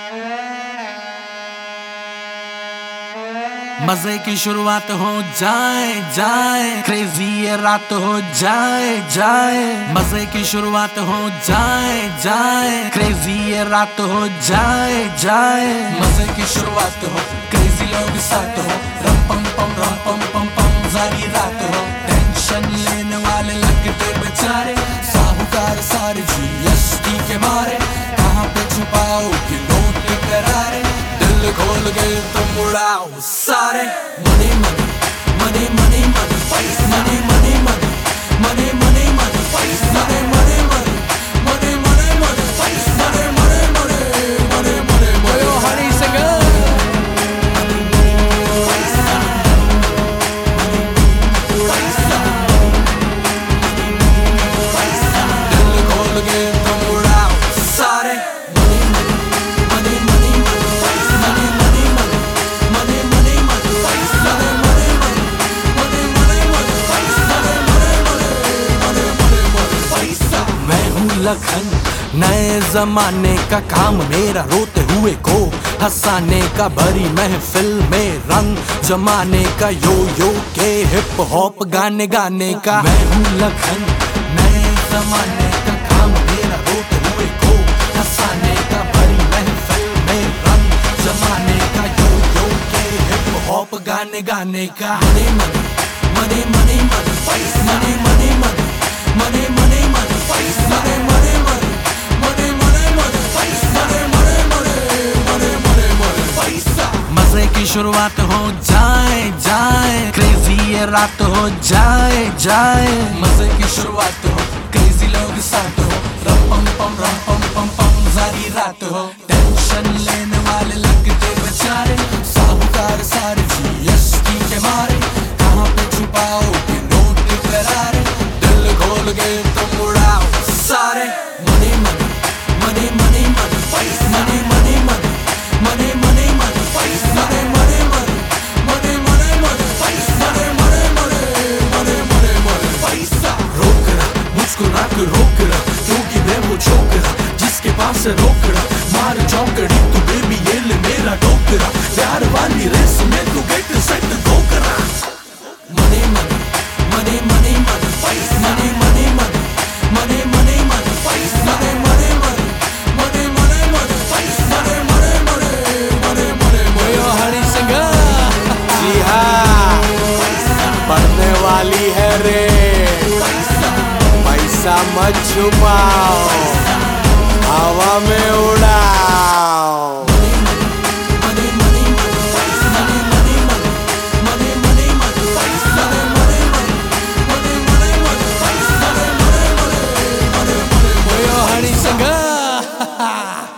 मजे की शुरुआत हो जाए जाए, क्रेजी ये रात हो जाए जाए। मजे की शुरुआत हो जाए जाए, क्रेजी ये रात हो जाए जाए। मजे की शुरुआत हो, क्रेजी लोग साथ हो, रम पम पम सारी रात हो। टेंशन लेने वाले लगते बेचारे, साहूकार सारे GST के मारे। कहाँ पे छुपाओ कि नोट करारे, दिल खोल के तुम उड़ाओ सारे। Money money money money money पैसा, money money money money money money पैसा, money money money money money money पैसा, money money money money money money. ओ हनी सिंह दिल खोल के तुम उड़ाओ सारे। मनी मनी मनी मनी पैसा, money money money money money money पैसा, मनी मनी मनी मनी पैसा, मनी मनी मनी मनी पैसा। मैं हूँ लखन, नए जमाने का काम मेरा, रोते हुए को हंसाने का, भरी महफिल में रंग जमाने का, यो यो के हिप हॉप गाने गाने का। मैं हूँ लखन, नए जमाने का काम मेरा, रोते हुए को हंसाने का, भरी महफिल में रंग जमाने का, यो यो के हिप हॉप गाने गाने का। Money money money money money पैसा, money money money money money money पैसा, money money money money money money पैसा, money money money money money money पैसा। मजे की शुरुआत हो जाए जाए, क्रेजी ये रात हो जाए जाए। मजे की शुरुआत हो, क्रेजी लोग साथ हो, रम पम पम सारी रात हो। टेंशन लेने वाले लगते बेचारे, साहूकार सारे GST के मारे। कहाँ पे छुपाओ कि नोट करारे, दिल खोल के तुम उड़ाओ सारे। Money money money money money पैसा, money money money money money money पैसा, money money money money money money पैसा, money money money money money money पैसा। रोकड़ा मुस्कुरा के रोकड़ा, क्योंकि मैं वो छोकरा जिसके पास है रोकड़ा। मार चौकड़ी तू बेबी ये ले मेरा टोकरा, प्यार वाली रेस में तू गेट सेट गो करा। Money money money money money पैसा, money money money money money money पैसा, money money money money money money पैसा, money money money money money money. ओ हनी सिंह जी हाँ, पढ़ने वाली है रे, पैसा मत छुपाओ, हवा में उड़ाओ। हनी सिंह